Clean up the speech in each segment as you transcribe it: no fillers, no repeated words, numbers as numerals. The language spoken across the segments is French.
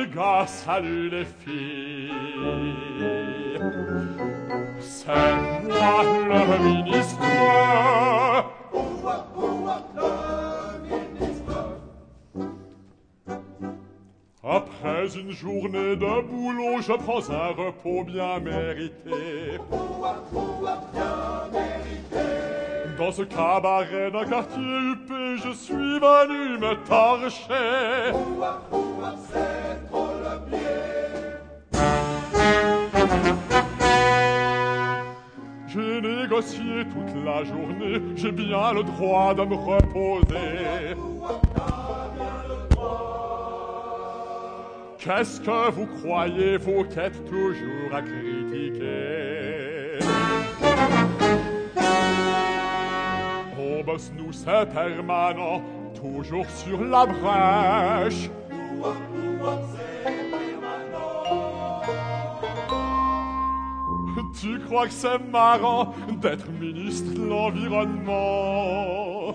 gars, salut les filles. C'est moi le ministre. Après une journée de boulot, je prends un repos bien mérité. Dans ce cabaret d'un quartier huppé, je suis venu me torcher. C'est trop le pied. J'ai négocié toute la journée, j'ai bien le droit de me reposer. Qu'est-ce que vous croyez, vous qui êtes toujours à critiquer? On bosse, nous, c'est permanent, toujours sur la brèche. Tu crois que c'est marrant d'être ministre de l'Environnement?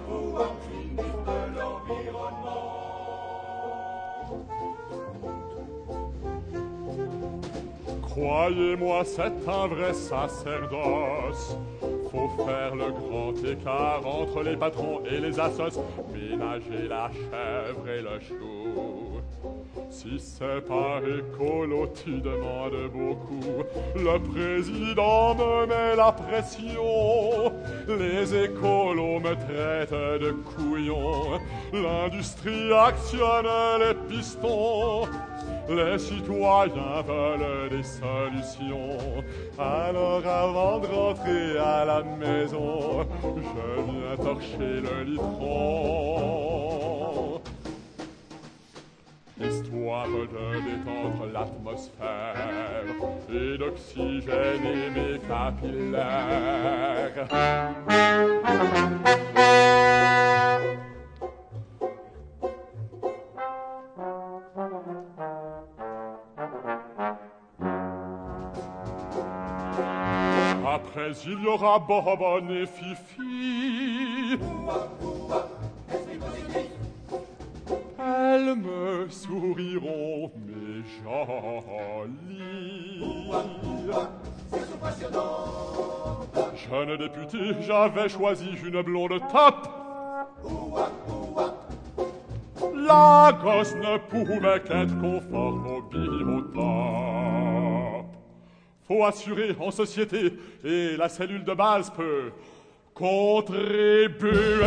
Croyez-moi, c'est un vrai sacerdoce. Faut faire le grand écart entre les patrons et les assos, ménager la chèvre et le chou. Si c'est pas écolo, tu demandes beaucoup. Le président me met la pression. Les écolos me traitent de couillon. L'industrie actionne les pistons. Les citoyens veulent des solutions. Alors avant de rentrer à la maison, je viens torcher le litron, histoire de détendre l'atmosphère et d'oxygéner mes capillaires. Après, il y aura Bonbonne et Fifi. Elles me souriront, mais jolies. Jeune député, j'avais choisi une blonde top. La gosse ne pouvait qu'être conforme au biotop. Faut assurer en société, et la cellule de base peut contribuer.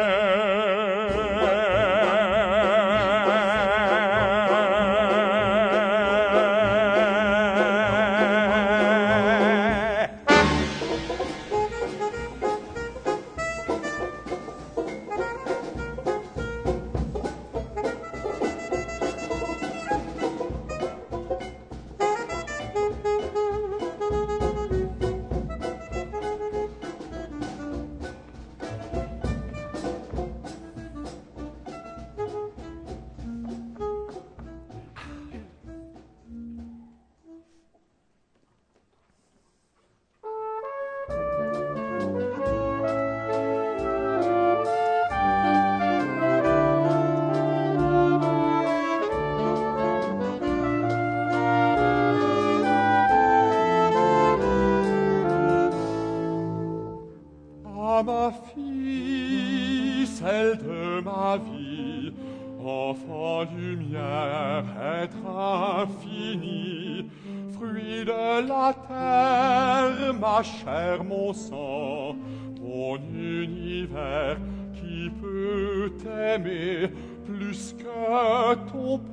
Ma fille, celle de ma vie, enfant lumière, être infini, fruit de la terre, ma chair, mon sang, mon univers, qui peut t'aimer plus que ton père?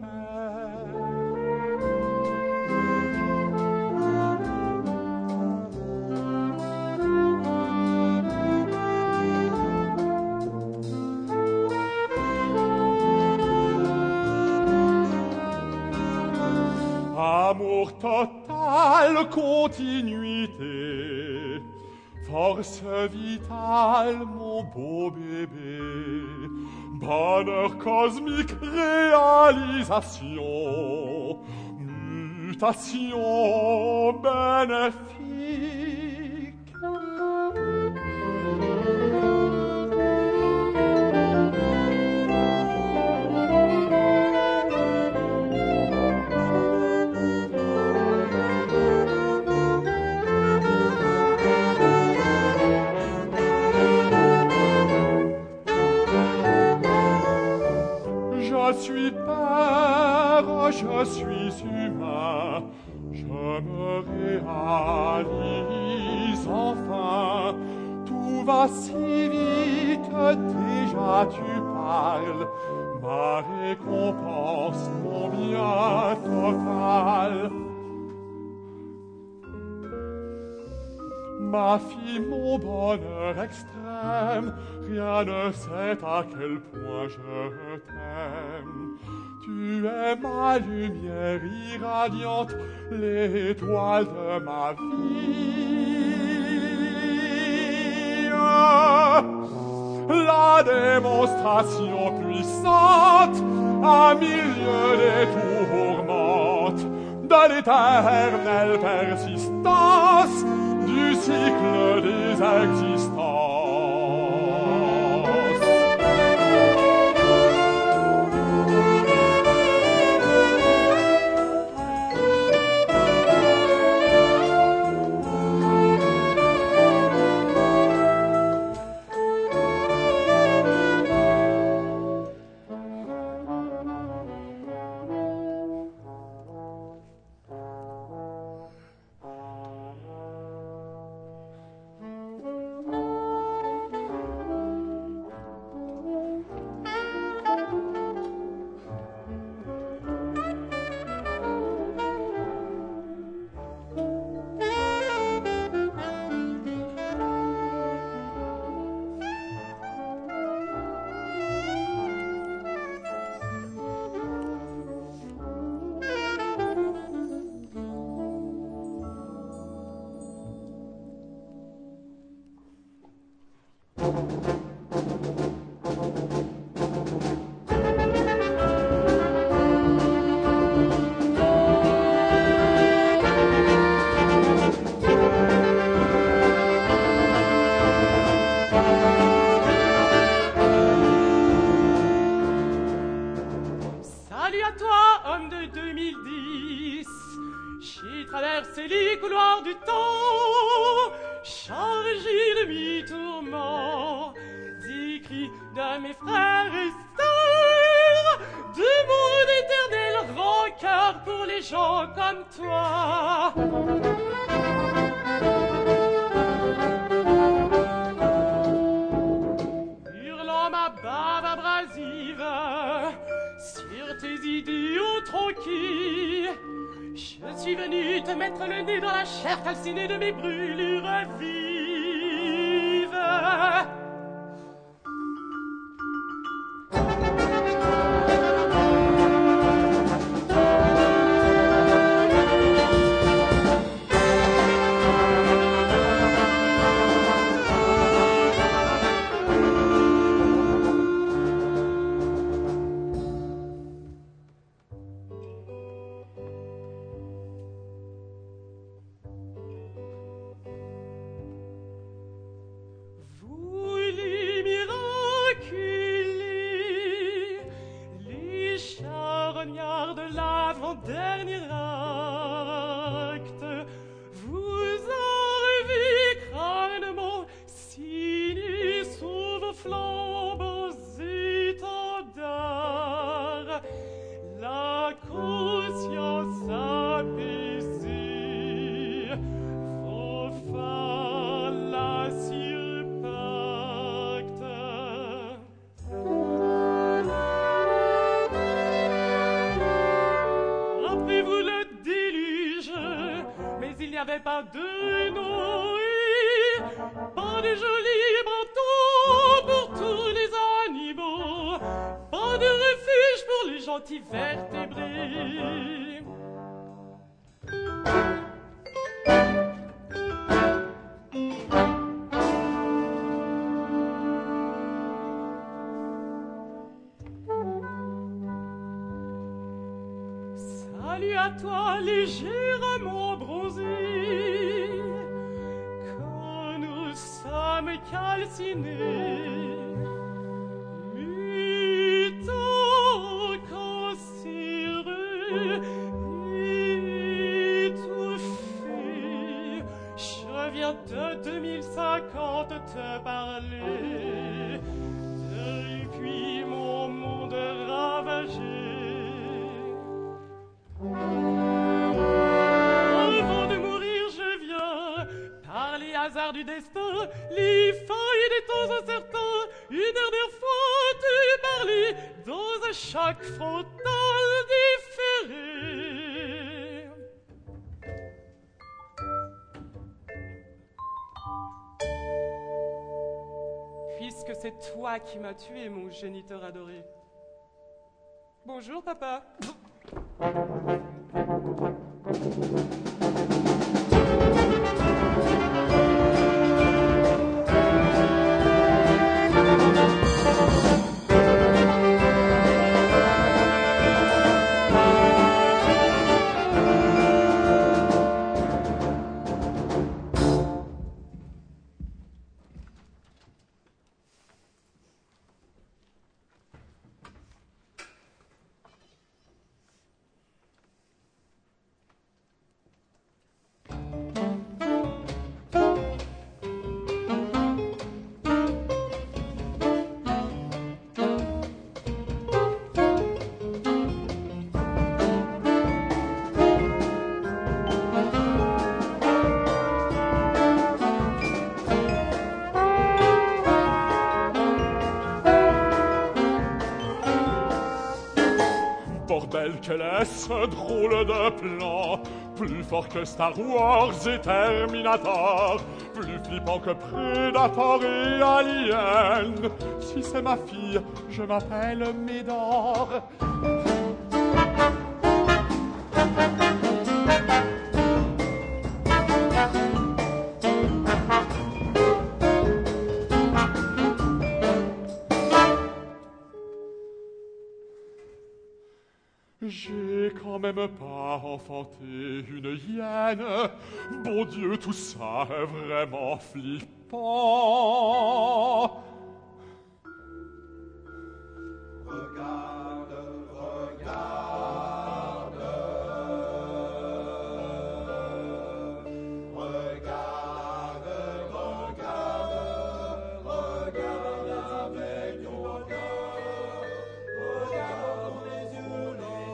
Amour total, continuité, force vitale, mon beau bébé, bonheur cosmique, réalisation, mutation bénéfique. suis humain, je me réalise enfin. Tout va si vite, déjà tu parles, ma récompense, mon bien total. Ma fille, mon bonheur extrême, rien ne sait à quel point je t'aime. Tu es ma lumière irradiante, l'étoile de ma vie. La démonstration puissante, à milieu des tourmentes, de l'éternelle persistance du cycle des existences. Salut à toi, homme de 2010. J'ai traversé les couloirs du temps, chargé de mes tourments, des cris de mes frères et sœurs, de mon éternel rancœur pour les gens comme toi. Hurlant ma bave abrasive sur tes idéaux tranquilles, je suis venu te mettre le nez dans la chair calcinée de mes brûlures vives. Dernier acte, vous enlevez crânement signé sous vos flambeaux étendards, la conscience apaisée, vos phares sur pacte. Il n'y avait pas de Noé, pas de jolis manteaux pour tous les animaux, pas de refuge pour les gentils vertébrés. Salut à toi, légèrement bronzé, quand nous sommes calcinés, mutant cancéreux, étouffé. Je viens de 2050 te parler, depuis mon monde ravagé. hasard du destin, les failles des temps incertains, une dernière fois tu parlais dans un choc frontal différé. Puisque c'est toi qui m'as tué, mon géniteur adoré. Bonjour, papa. Bordel, quel est ce drôle de plan? Plus fort que Star Wars et Terminator, plus flippant que Predator et Alien. Si c'est ma fille, je m'appelle Médor. J'ai quand même pas enfanté une hyène. Bon Dieu, tout ça est vraiment flippant. Regarde, avec ton cœur. Regarde dans les yeux,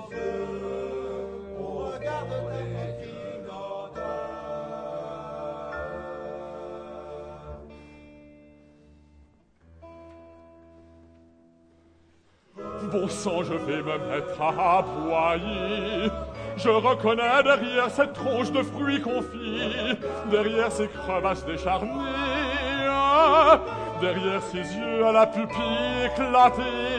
on regarde ta fille d'odeur. Bon sang, je vais me mettre à aboyer. Je reconnais derrière cette tronche de fruits confits, derrière ces crevasses décharnées, derrière ces yeux à la pupille éclatée.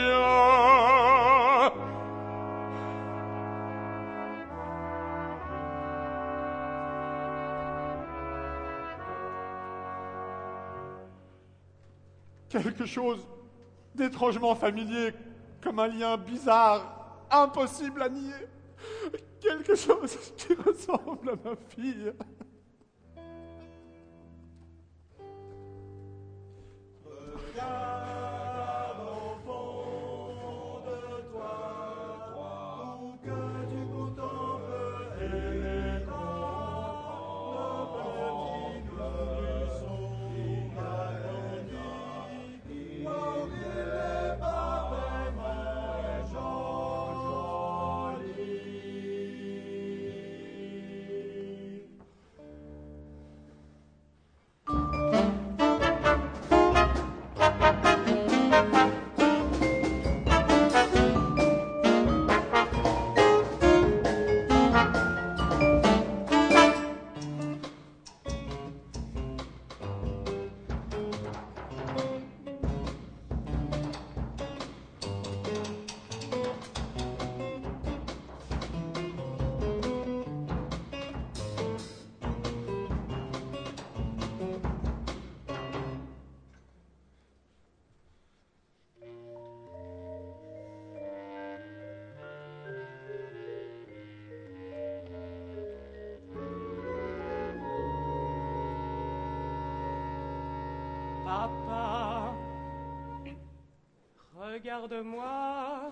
Quelque chose d'étrangement familier, comme un lien bizarre, impossible à nier. Quelque chose qui ressemble à ma fille. Regarde au fond de toi, où que tu contemples et comprends nos petits buissons qui grandissent. Oh, il est pas vraiment joli. Papa, regarde-moi.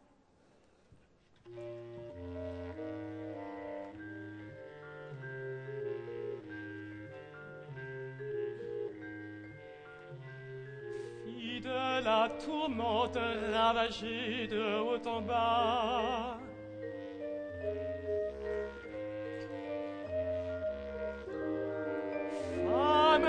Fille de la tourmente ravagée de haut en bas, femme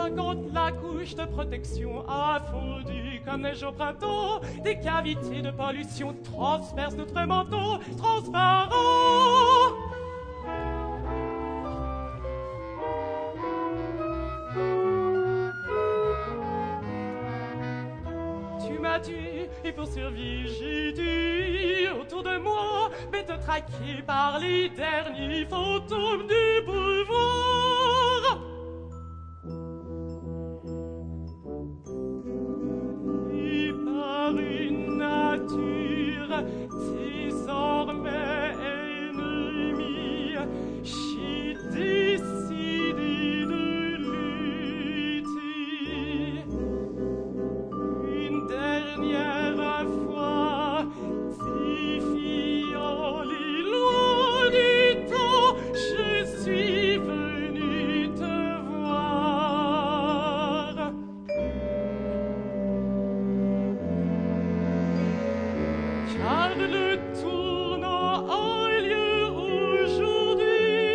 50, la couche de protection a fondu comme neige au printemps. Des cavités de pollution transpercent notre manteau transparent. Tu m'as tué et pour survivre j'ai dû autour de moi m'être traqué par les derniers fantômes du pouvoir. Et par une nature désormais ennemie, j'ai décidé de lutter. Une dernière fois, défiant les lois du temps, je suis venu te voir. Car le tournant a lieu aujourd'hui.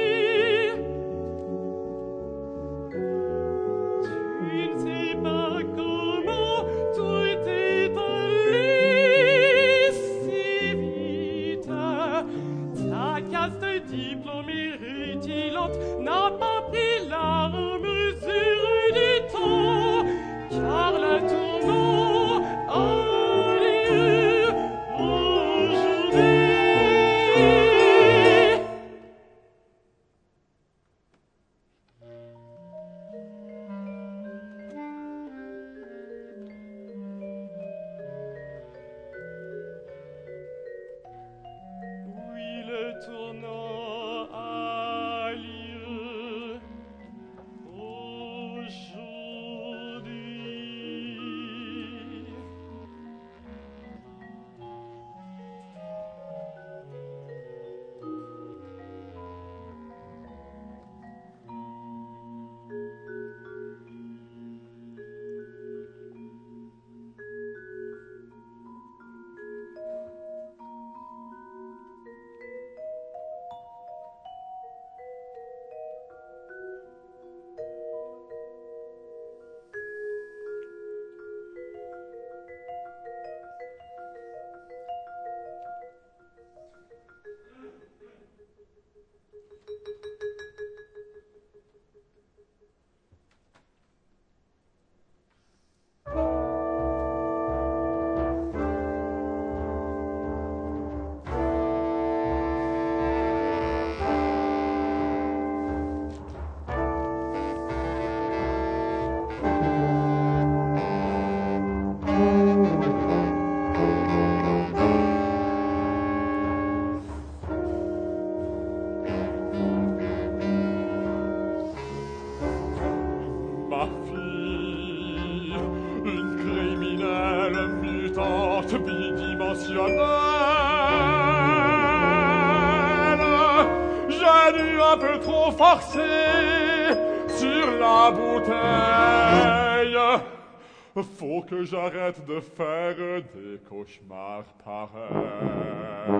Tu ne sais pas comment tout est allé si vite. Ta caste de diplôme rutilante n'a pas pris la mesure du temps, car le tournant a lieu aujourd'hui. Oui, le tournant a lieu aujourd'hui. Ma fille, une criminelle mutante bidimensionnelle. J'ai dû un peu trop forcer sur la bouteille. Faut que j'arrête de faire des cauchemars pareils.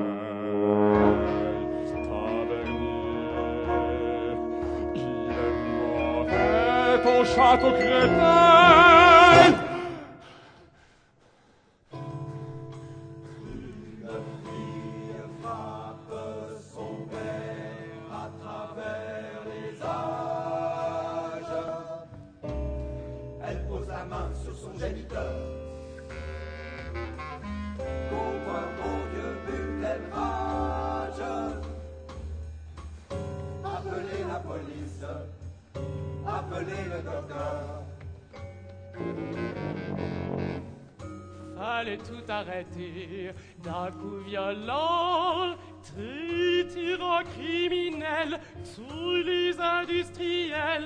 Tavernier, il est mauvais ton château crétin. Une fille frappe son père à travers les âges. Elle pose la main sur son géniteur. Pourquoi, mon Dieu, une-t-elle rage? Appelez la police, appelez le docteur. Fallait tout arrêter d'un coup violent, triturant criminel, tous les industriels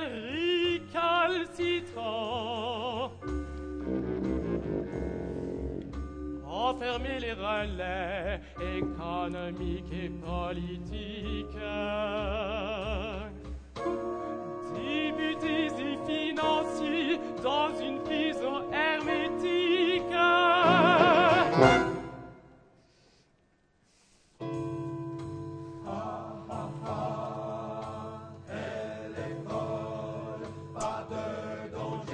récalcitrants. Enfermer les relais économiques et politiques. Députés et financiers dans une prison hermétique. Pas de danger.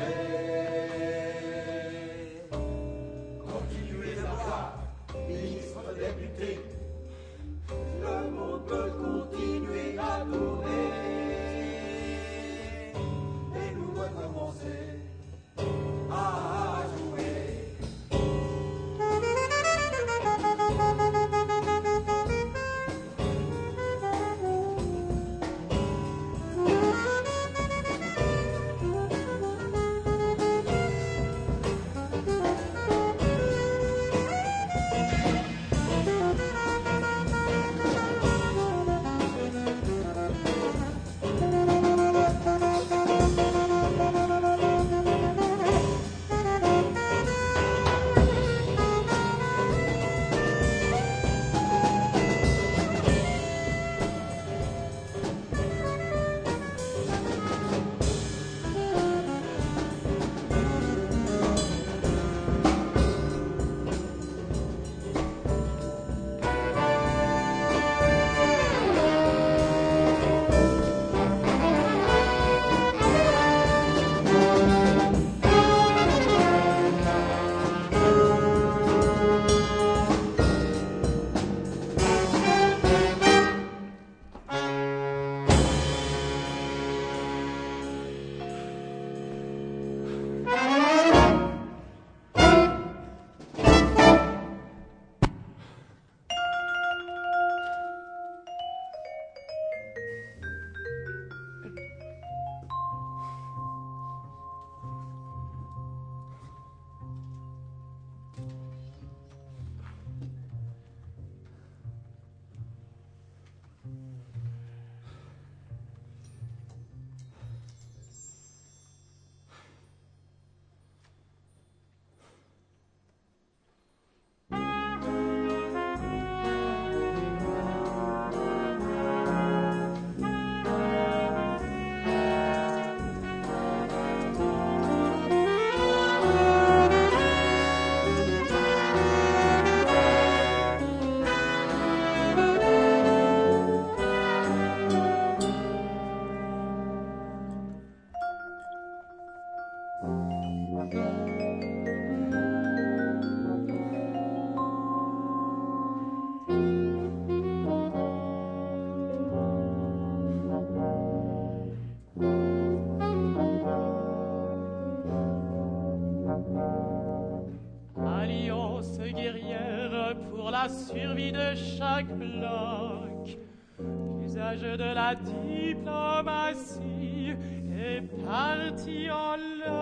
de chaque bloc. L'usage de la diplomatie est parti en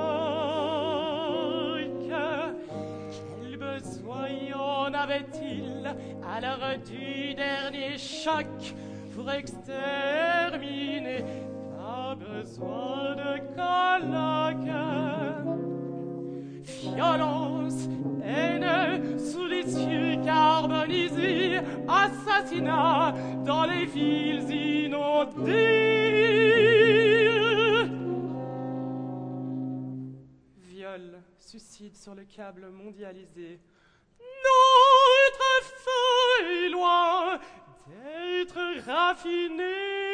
loque. Quel besoin en avait-il à l'heure du dernier choc pour exterminer? Pas besoin de colloque. Violence, haine, sous les cieux carbonisés, assassinat dans les villes inondées. Viol, suicide sur le câble mondialisé. Notre feu est loin d'être raffiné.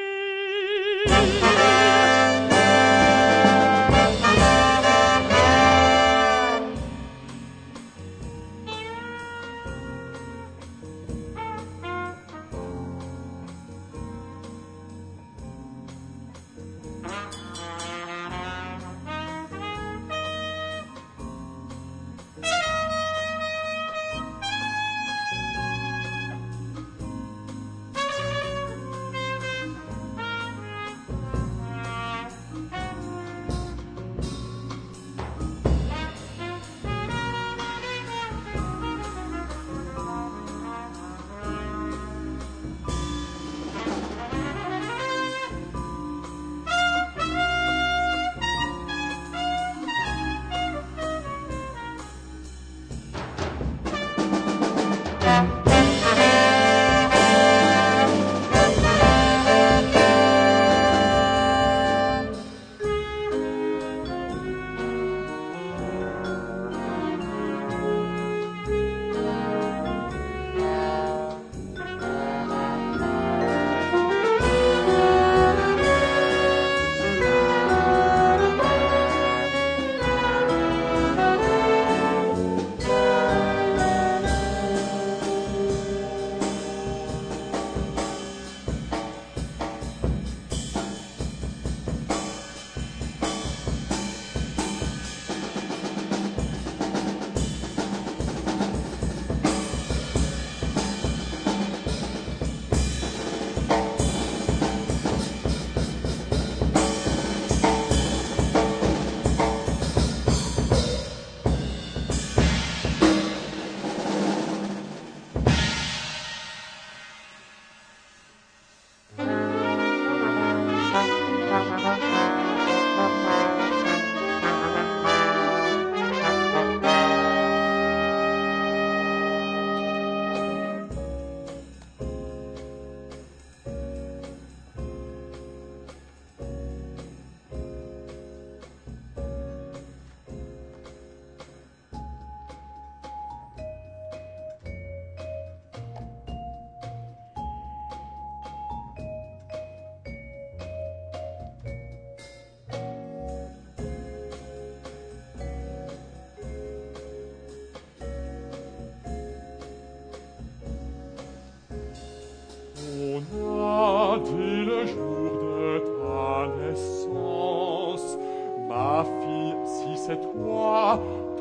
c'est toi,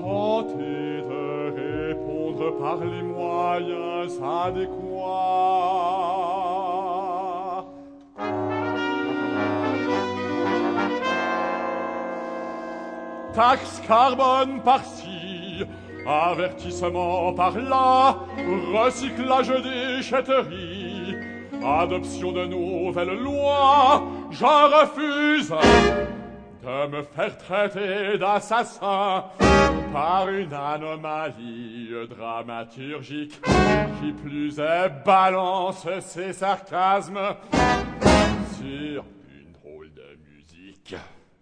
tenter de répondre par les moyens adéquats. Taxe carbone par-ci, avertissement par-là, recyclage des déchetteries, adoption de nouvelles lois, j'en refuse de me faire traiter d'assassin par une anomalie dramaturgique qui plus est balance ses sarcasmes sur une drôle de musique.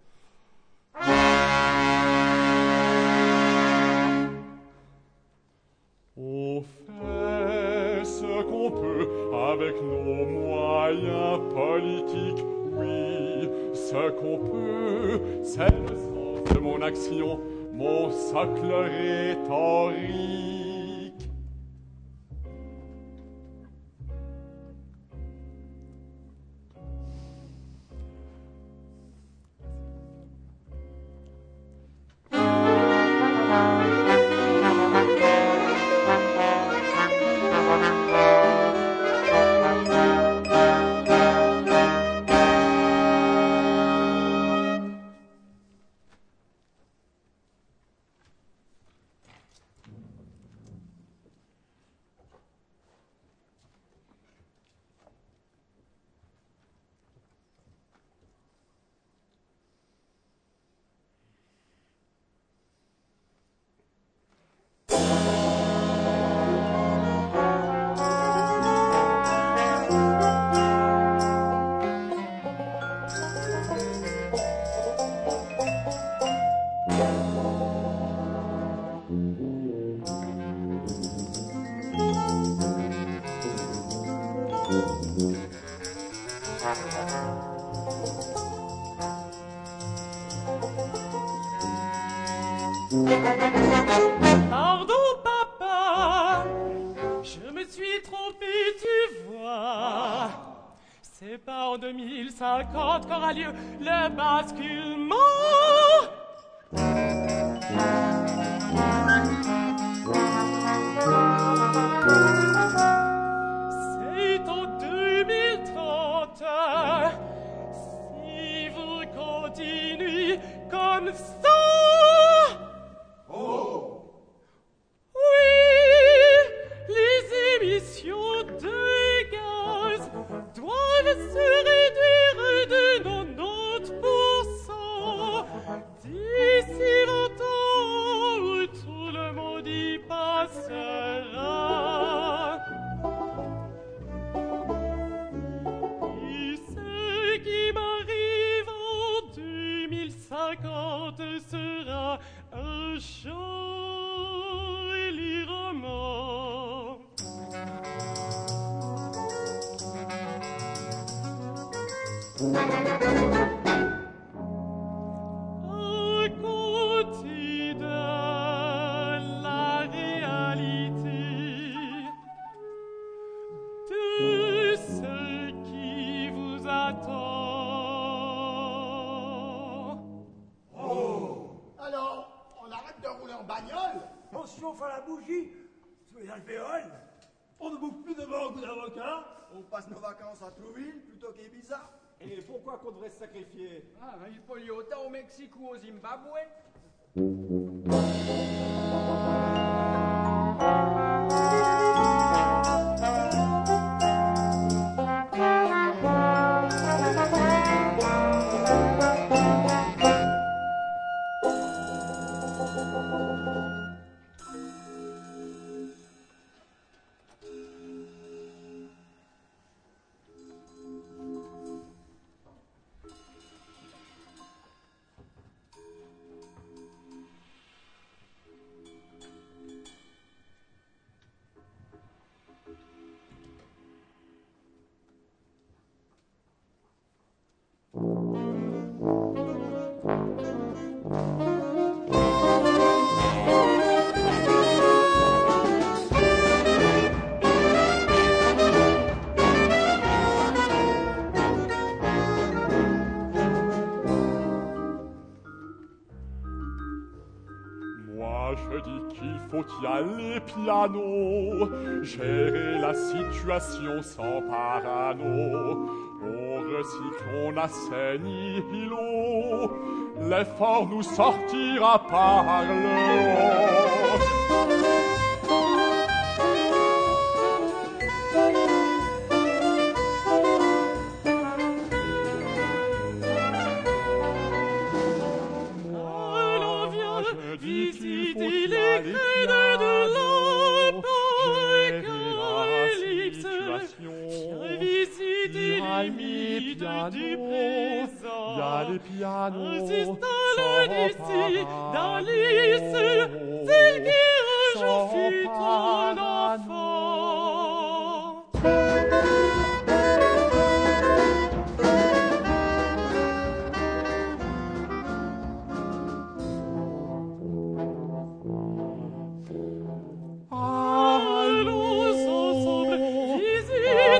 On fait ce qu'on peut avec nos moyens politiques, oui, ce qu'on peut, c'est le sens de mon action, mon socle rhétorique. Pardon, papa, je me suis trompée, tu vois. C'est pas en 2050 qu'aura lieu le basculement. C'est en 2030. Si vous continuez comme ça. Oui, les émissions de gaz doivent se réduire de 90% d'ici 20 ans où tout le monde y passera. Et ce qui m'arrive en 2050 sera un joli roman. À côté de la réalité, de ce qui vous attend. Alors, on arrête de rouler en bagnole? On se chauffe à la bougie, sous les alvéoles. On ne bouffe plus de banque ou d'avocat. On passe nos vacances à Trouville plutôt qu'Ibiza. Et pourquoi qu'on devrait se sacrifier? Ah, il faut y autant au Mexique ou au Zimbabwe. Moi je dis qu'il faut y aller piano, gérer la situation sans parano. On recycle, on assaigne l'eau, l'effort nous sortira par le haut. Allons, viens, Je dis qu'il faut visiter y les aller crênes de piano, l'apocalypse. gérer la situation. Viens visiter Il y a les les mythes pianos, du présent. il y a les pianos Installe sans d'ici, parano, d'Alice, celle qui un jour sans fut ton parano. enfant. Allons ensemble visiter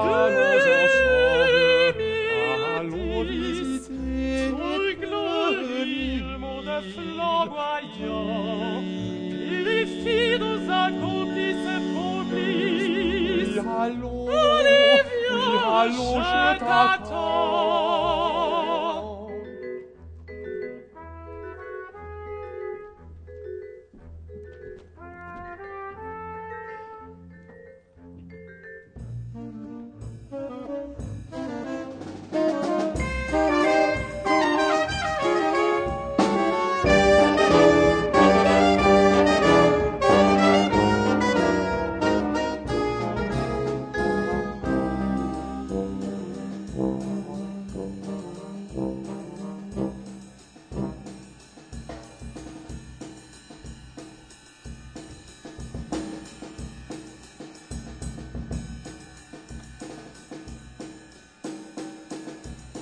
2010, ton glorieux monde flamboyant, et les filles nos accomplices complices. Allons, Allez, viens, allons, je t'attends.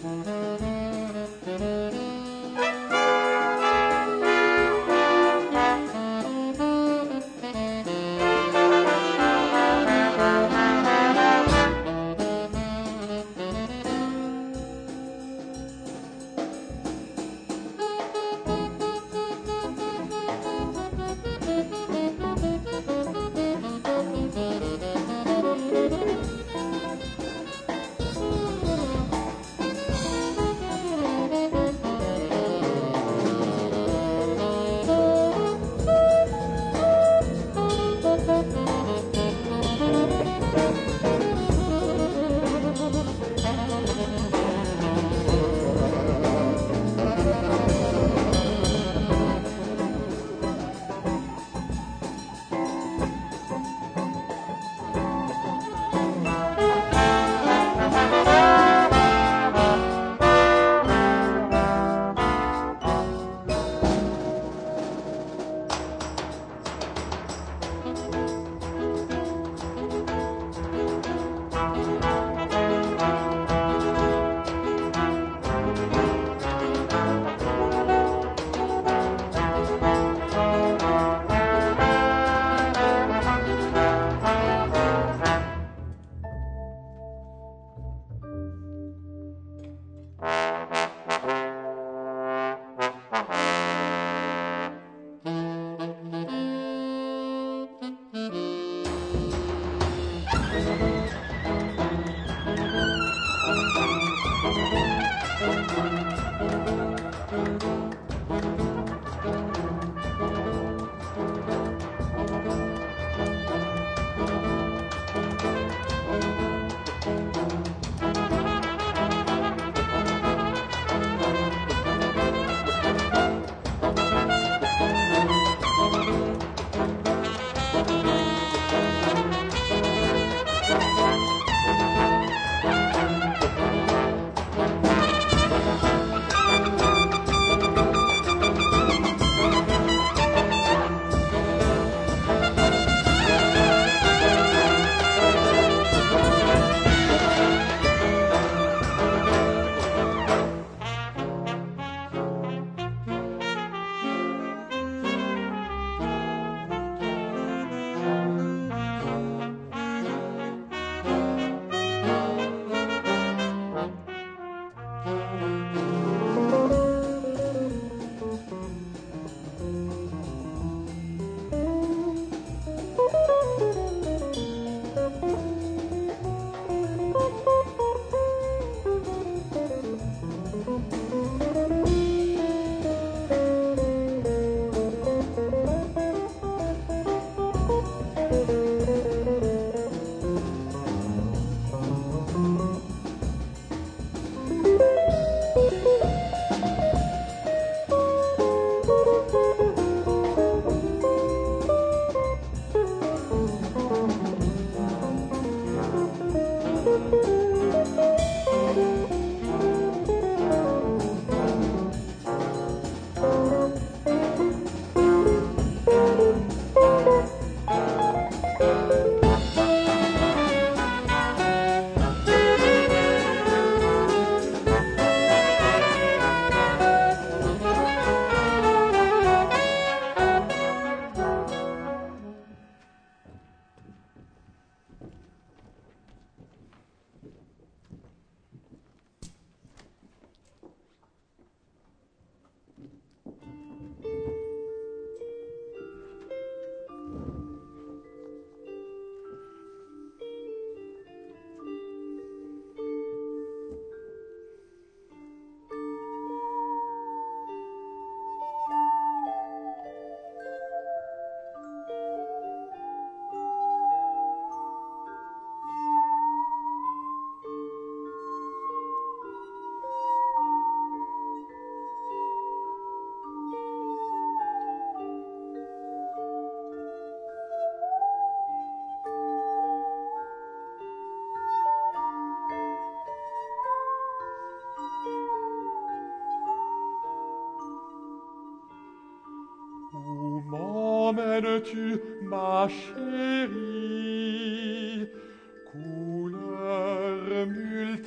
m'emmènes-tu, ma chérie? Couleurs multiples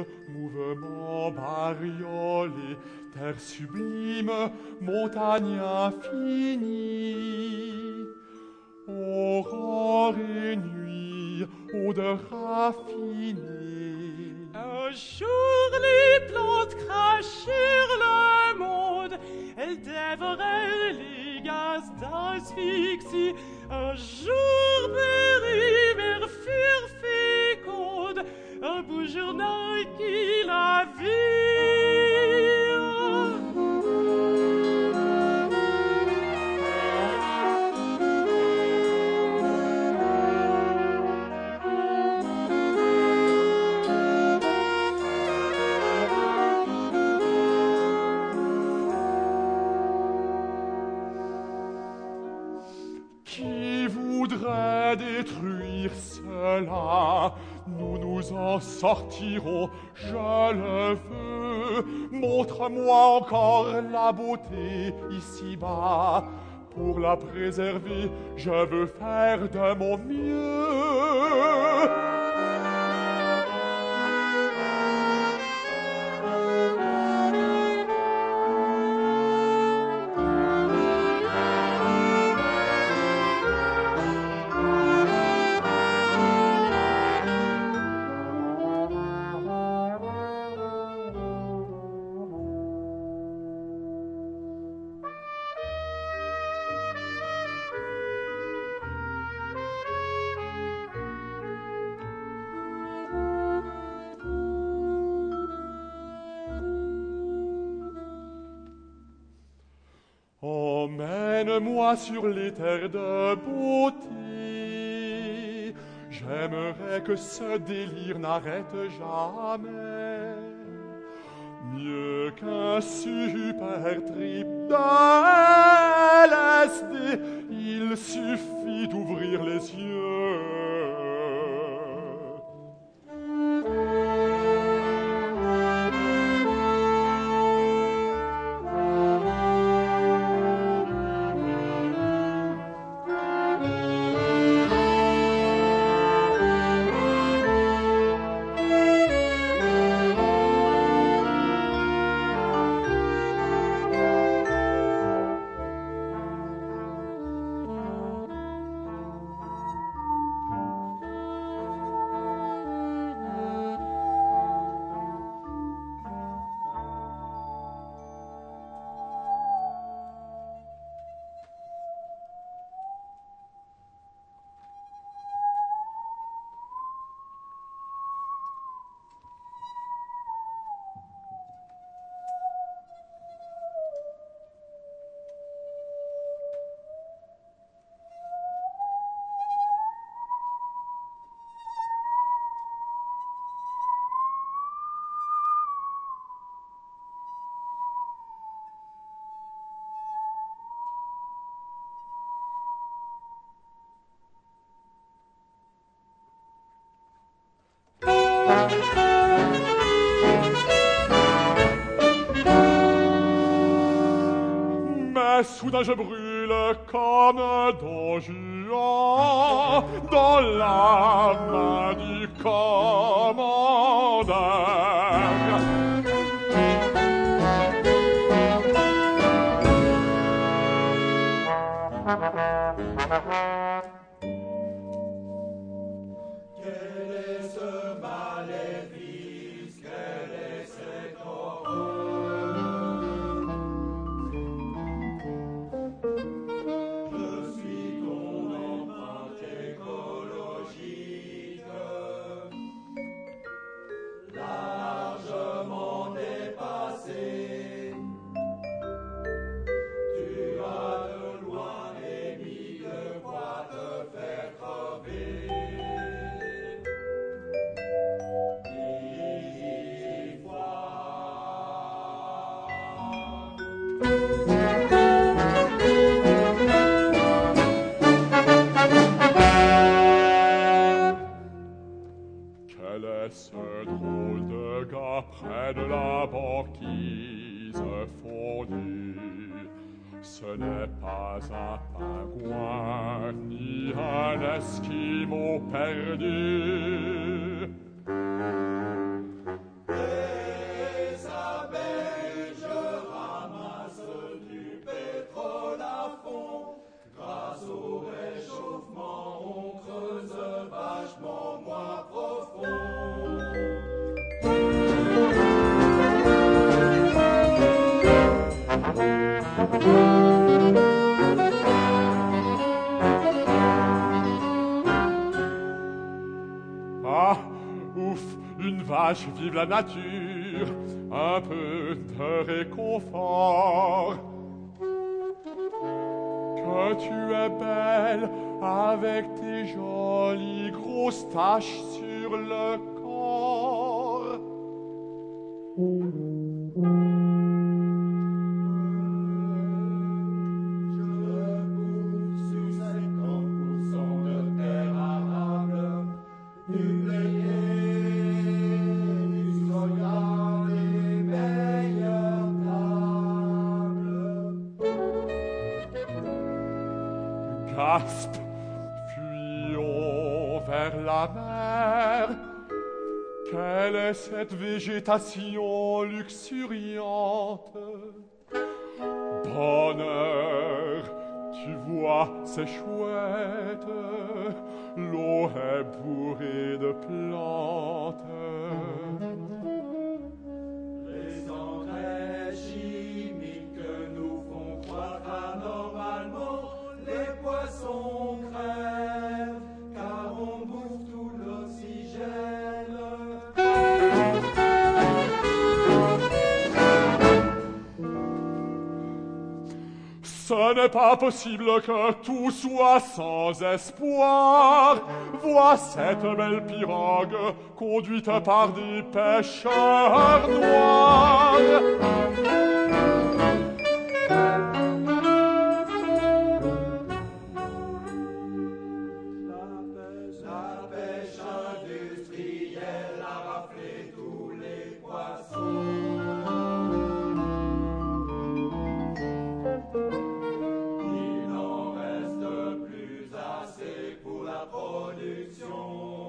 mouvement bariolé, terre sublime, montagne infinie. Aurore et nuit, odeur raffinée. Un jour les plantes crachèrent le monde, elles dévorèrent les gaz d'asphyxie. Un jour périmèrent furent fécondes, un beau journal qui la vit. Qui voudrait détruire cela? Nous nous en sortirons, je le veux. Montre-moi encore la beauté ici-bas. Pour la préserver, je veux faire de mon mieux. Emmène-moi sur les terres de beauté. J'aimerais que ce délire n'arrête jamais. Mieux qu'un super trip de LSD, il suffit d'ouvrir les yeux. Mais soudain je brûle comme Don Juan dans la main du commandeur. Quel est ce maléfice? Quel est cet horreur? Je suis ton empreinte écologique, largement dépassée. Tu as de loin émis de quoi te faire crever. Quel est ce drôle de gars près de la banquise fondue? Ce n'est pas un pingouin ni un esquimau perdu. courage, vive la nature, un peu de réconfort. Que tu es belle avec tes jolies grosses taches sur le corps. Gaspe, fuyons vers la mer. Quelle est cette végétation luxuriante? Bonheur, tu vois, c'est chouette, l'eau est bourrée de plantes. Les engrais chimiques nous font croître anormalement. Les poissons crèvent, car on bouffe tout l'oxygène. Ce n'est pas possible que tout soit sans espoir. Vois cette belle pirogue conduite par des pêcheurs noirs. La pêche industrielle a raflé tous les poissons. Il n'en reste plus assez pour la production.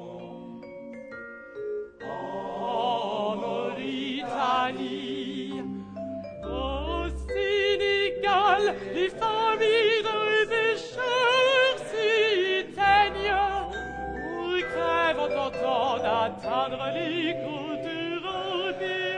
En Mauritanie, au Sénégal, les familles de pêcheurs s'y teignent ou crèvent en tentant d'atteindre les côtes européennes.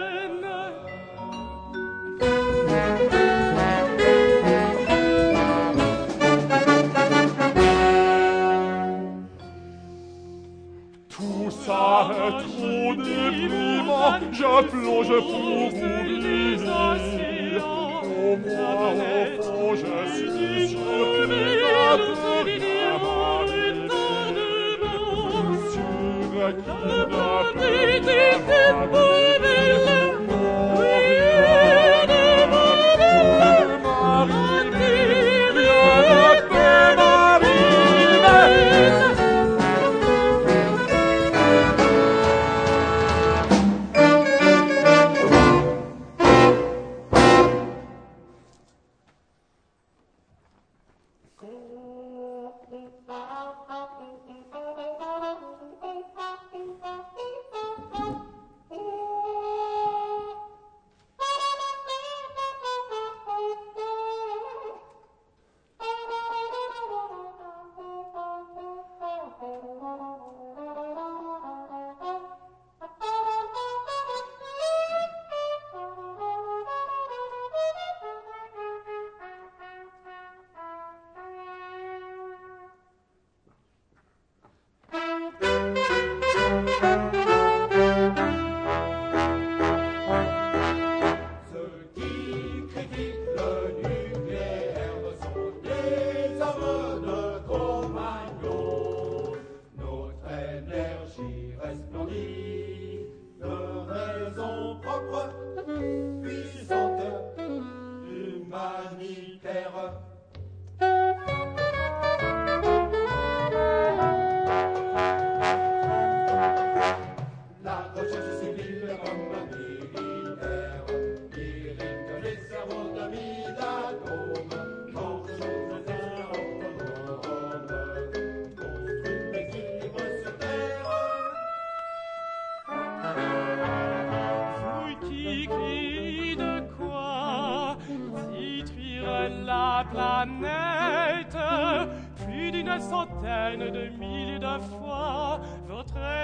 Tout ça est trop déprimant, je plonge pour oublier. Au moins au fond je suis sûr qu'il n'y a plus rien à vivre. Sûr qu'il n'y a plus la planète plus d'une centaine de milliers de fois. Votre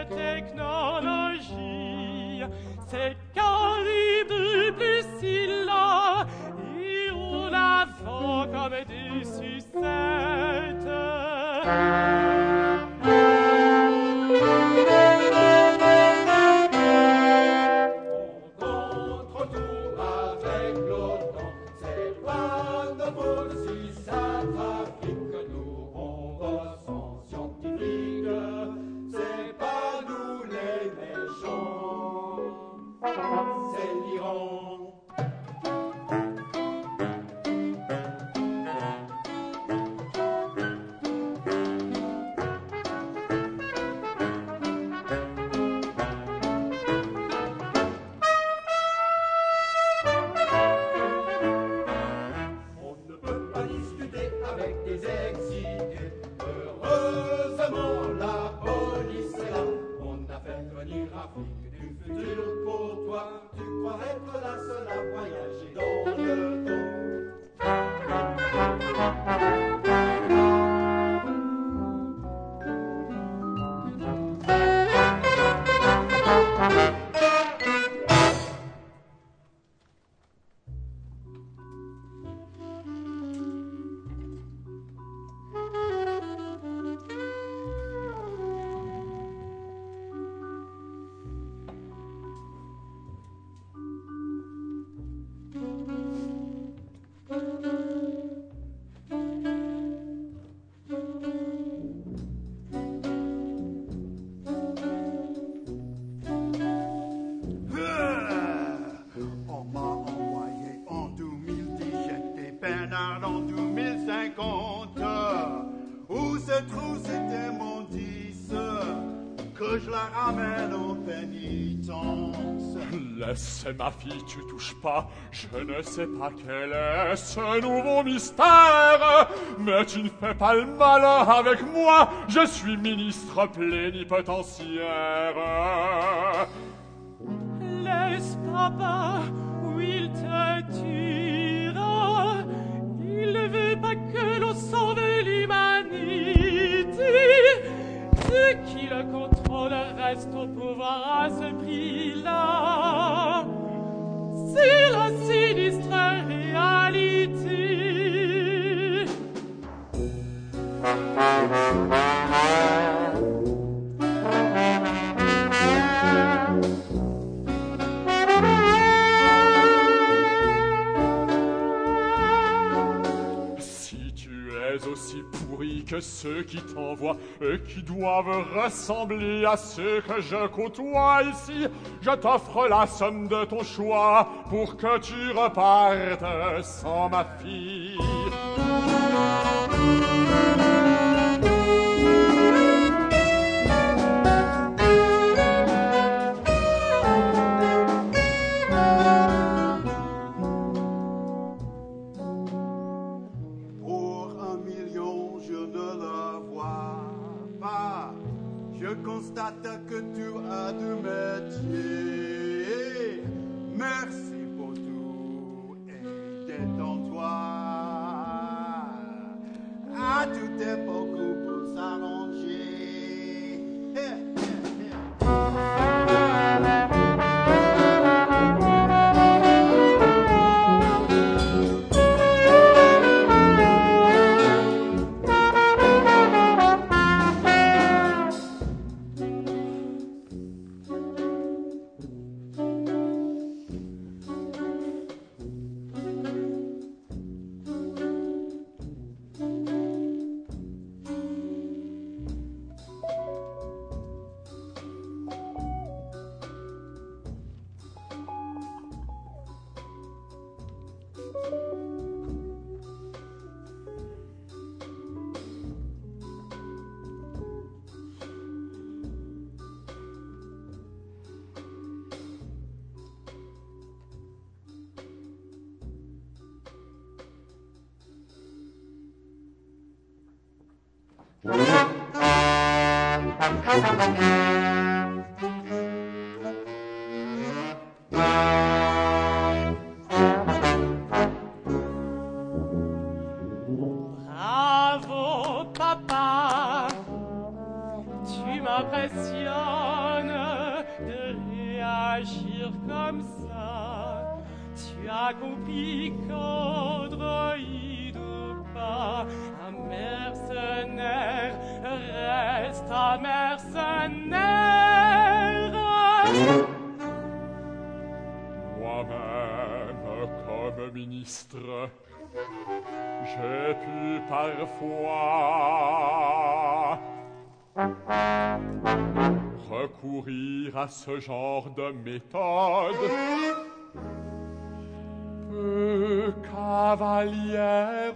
technologie, c'est calibre plus si là, et on la vend comme des sucettes. c'est l'Iran. Laisse ma fille, tu touches pas, je ne sais pas quel est ce nouveau mystère, mais tu ne fais pas le malin avec moi, je suis ministre plénipotentiaire. Laisse papa, où il te tuera, il ne veut pas que l'on sauve l'humanité. Ce qui le contrôle reste au pouvoir à ce prix-là. C'est la sinistre réalité. Aussi pourri que ceux qui t'envoient et qui doivent ressembler à ceux que je côtoie ici, je t'offre la somme de ton choix pour que tu repartes sans ma fille. Je constate que tu as du métier. Merci pour tout et détends-toi. À tout est beaucoup pour s'arranger. Bravo, papa, tu m'impressionnes de réagir comme ça. Tu as compris qu'androïde ou pas, un mercenaire reste un mercenaire. Moi-même, comme ministre, j'ai pu parfois recourir à ce genre de méthode. Peu cavalière,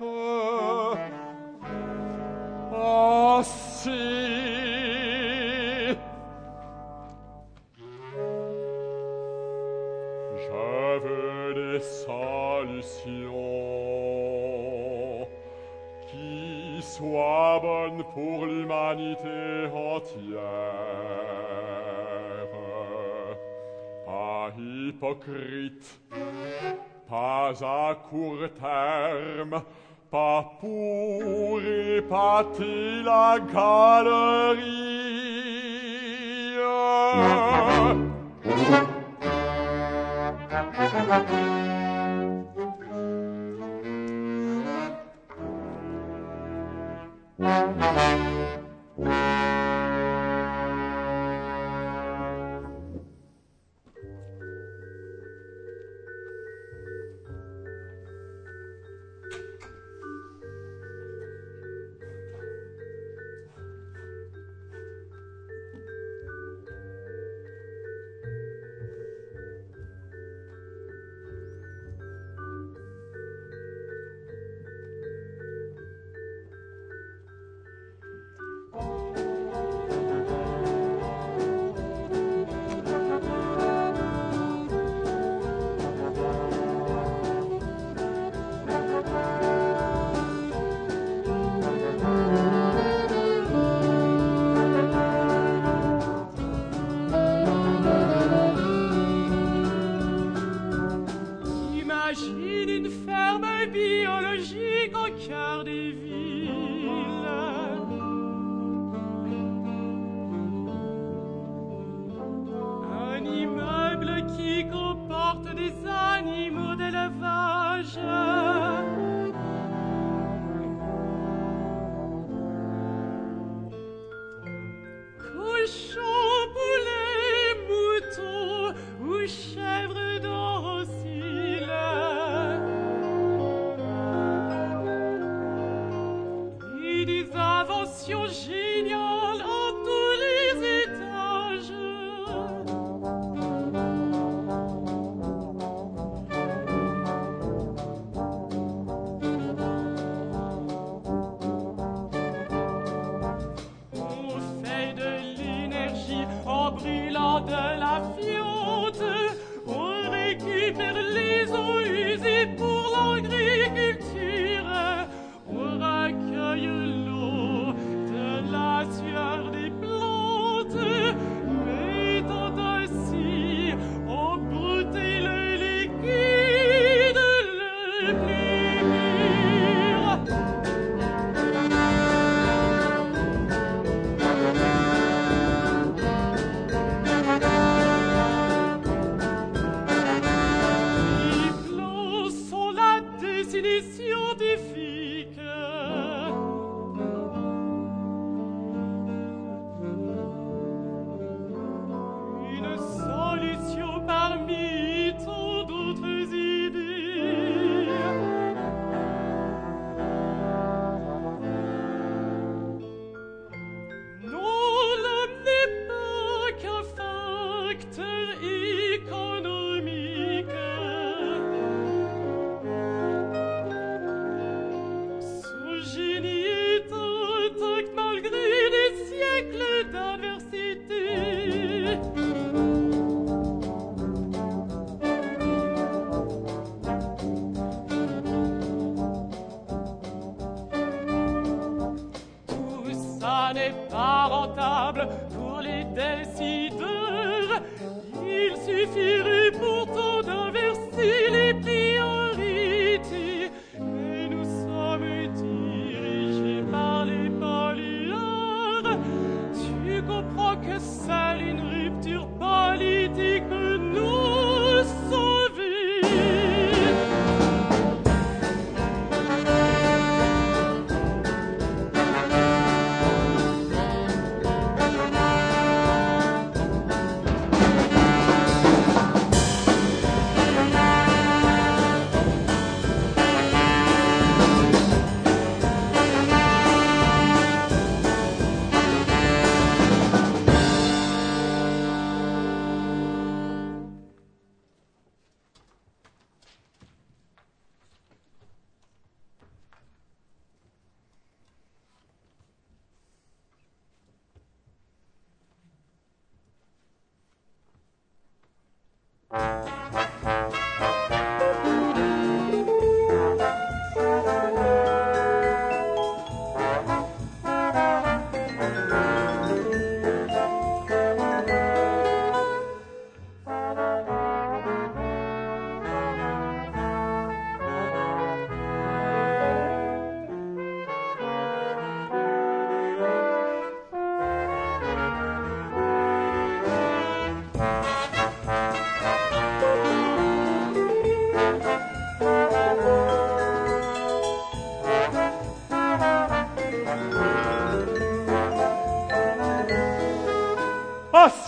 oh si, je veux des solutions qui soient bonnes pour l'humanité entière. Pas hypocrite, pas à court terme, pas pour épater la galerie.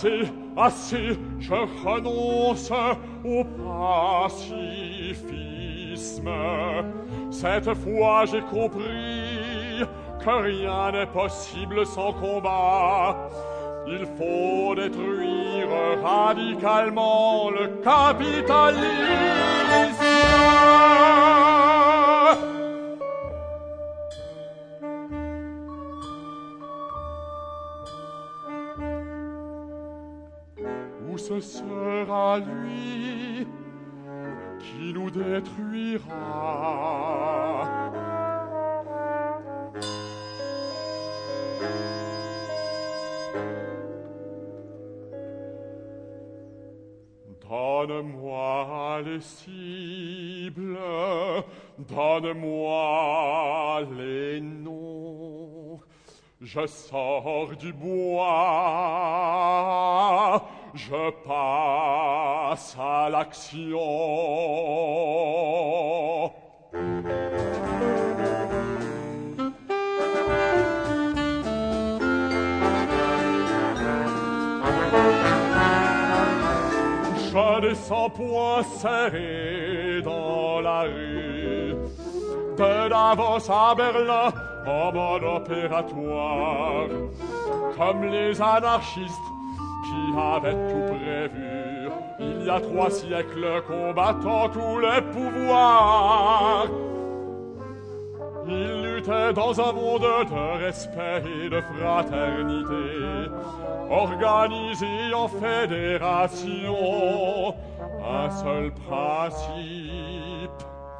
Assez, assez, je renonce au pacifisme. Cette fois j'ai compris que rien n'est possible sans combat. Il faut détruire radicalement le capitalisme. Ou ce sera lui qui nous détruira. Donne-moi les cibles, donne-moi les noms. Je sors du bois, je passe à l'action. Je descends poing serré dans la rue, de Davos à Berlin en mode opératoire, comme les anarchistes qui avaient tout prévu il y a 3 siècles, combattant tous les pouvoirs. Ils luttaient dans un monde de respect et de fraternité, organisé en fédération, un seul principe: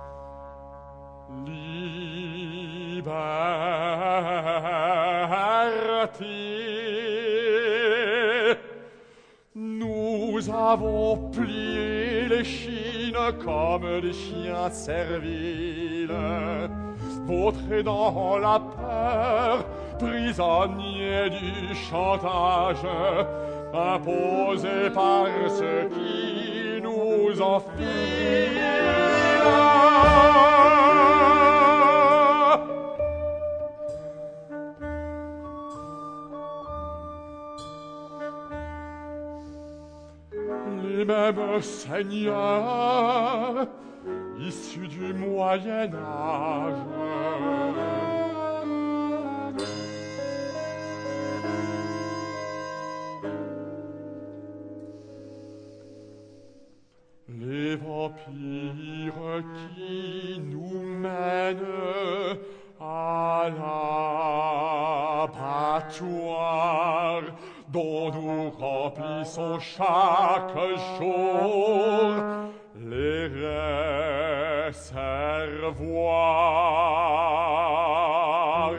liberté. Nous avons plié les chines comme des chiens serviles, vautrés dans la peur, prisonniers du chantage, imposés par ceux qui nous enfilent. Les mêmes seigneurs issus du Moyen-Âge, les vampires qui nous mènent à l'abattoir, dont nous remplissons chaque jour les réservoirs.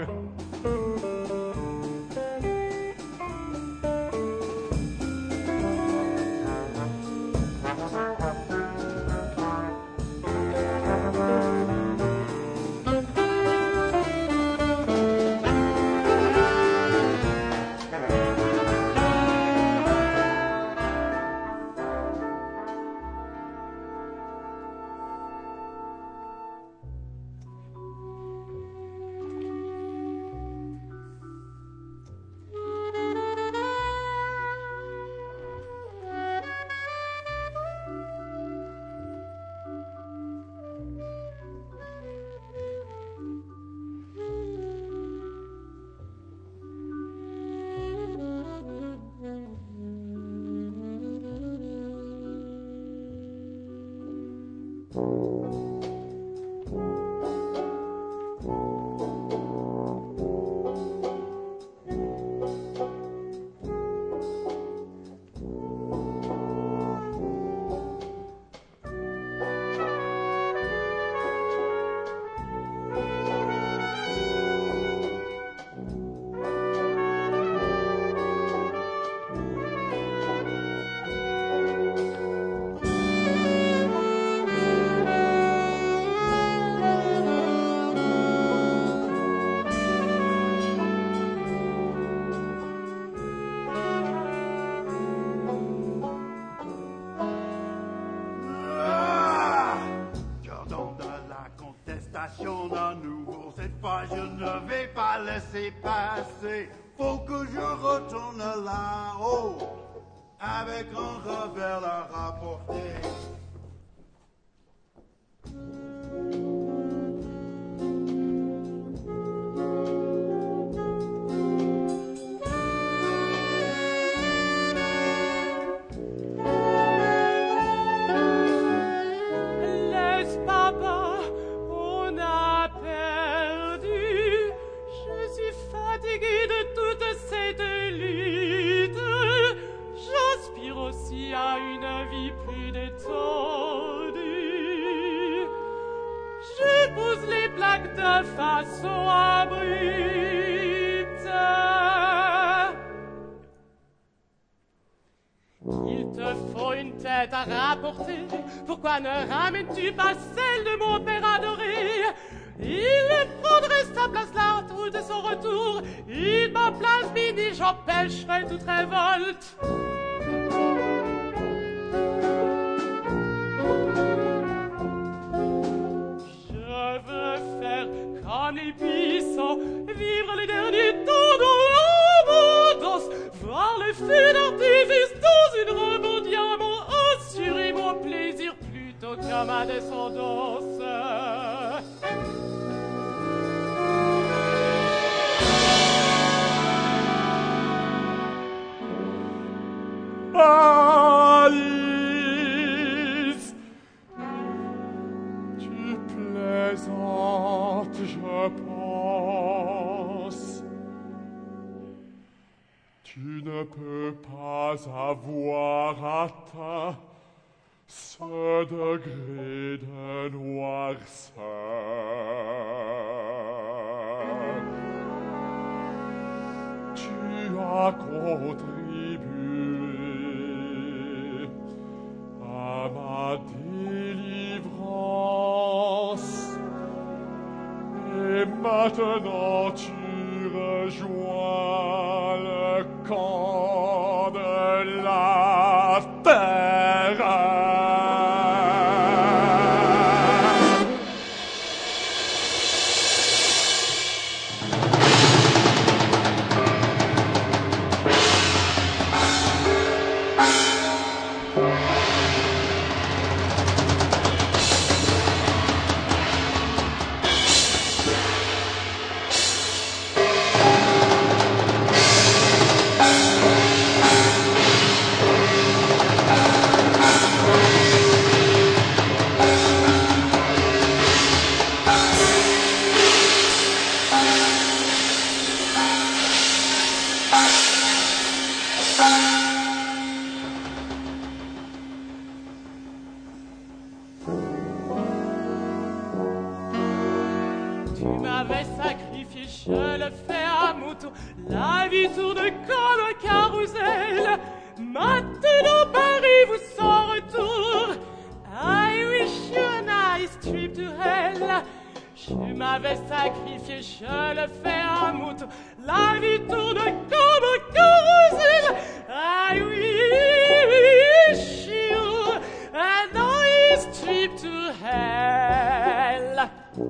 À nouveau, cette fois je ne vais pas laisser passer. Faut que je retourne là-haut. avec grand revers la rapporter. Laisse papa, on a perdu. Je suis fatiguée de toute cette lutte. J'aspire aussi à une vie plus détendue. Je pose les plaques de façon abrupte. Il te faut une tête à rapporter. Pourquoi ne ramènes-tu pas celle de mon père adoré? Il prendrait sa place là tout de son retour. Il ma place mini, j'empêcherai toute révolte. Je veux faire comme les puissants, vivre les derniers temps dans l'abondance, voir le feu d'artifice dans une robe en diamant, assurer mon plaisir plutôt que ma descendance. Alice, tu plaisantes, je pense. Tu ne peux pas avoir atteint ce degré de noirceur. Tu as contribué à ma délivrance, et maintenant tu rejoins le camp de la terreur. Tu m'avais sacrifié, je le fais à mon tour. La vie tourne comme un carrousel. Maintenant Paris vous sans retour. I wish you a nice trip to hell. Tu m'avais sacrifié, je le fais à mon tour. La vie tourne comme un carrousel. I wish you a nice trip to hell.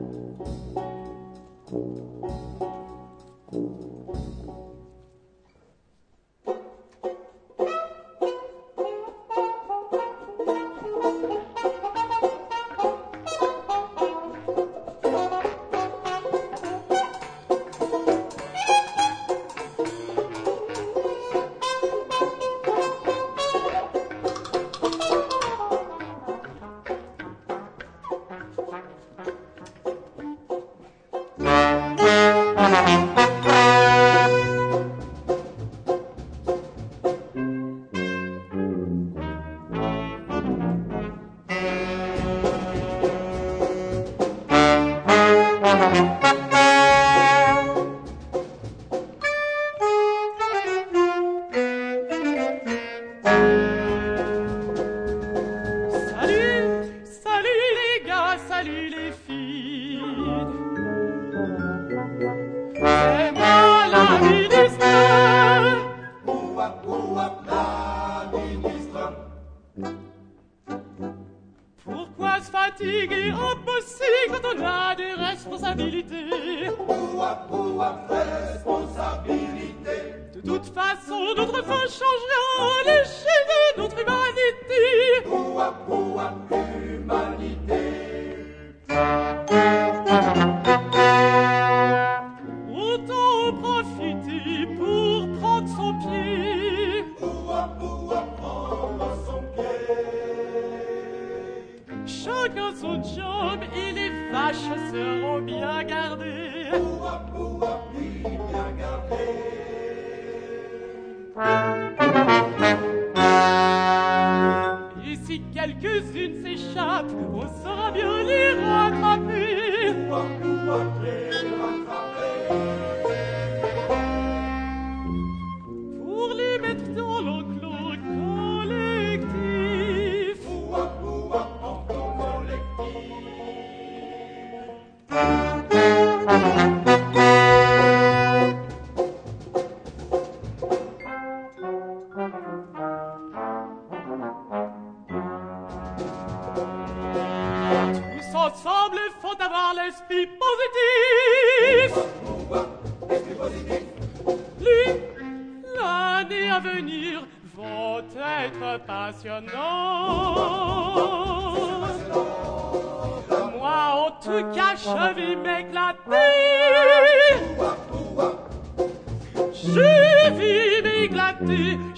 Salut les gars, salut les filles. C'est moi la ministre. La ministre. Pourquoi se fatiguer au possible quand on a des responsabilités? Responsabilité. De toute façon, notre fin changera les cheveux, notre humanité. Boua, humanité. Autant en profiter pour prendre son pied. Boua, prendre son pied. Chacun son job et les vaches seront bien gardées. Boua, bien gardées. Et si quelques-unes s'échappent, on saura bien les rattraper. Boua, les rattraper. Pour les mettre dans l'enclos collectif. Boua, enclos collectif. Tous ensemble faut avoir l'esprit positif. L'année à venir vont être passionnantes. Moi, en tout cas, je vais m'éclater. Je vais m'éclater.